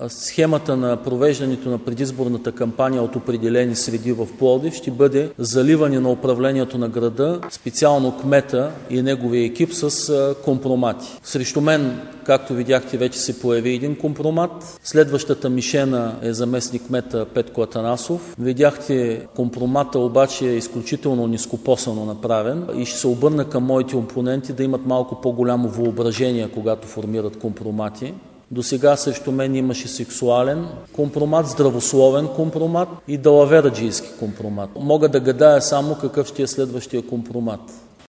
схемата на провеждането на предизборната кампания от определени среди в Пловдив ще бъде заливане на управлението на града, специално кмета и неговия екип с компромати. Срещу мен, както видяхте, вече се появи един компромат. Следващата мишена е заместник кмета Петко Атанасов. Видяхте, компромата обаче е изключително нископосано направен и ще се обърна към моите опоненти да имат малко по-голямо въображение, когато формират компромати. До сега срещу мен имаше сексуален компромат, здравословен компромат и далавераджийски компромат. Мога да гадая само какъв ще е следващия компромат.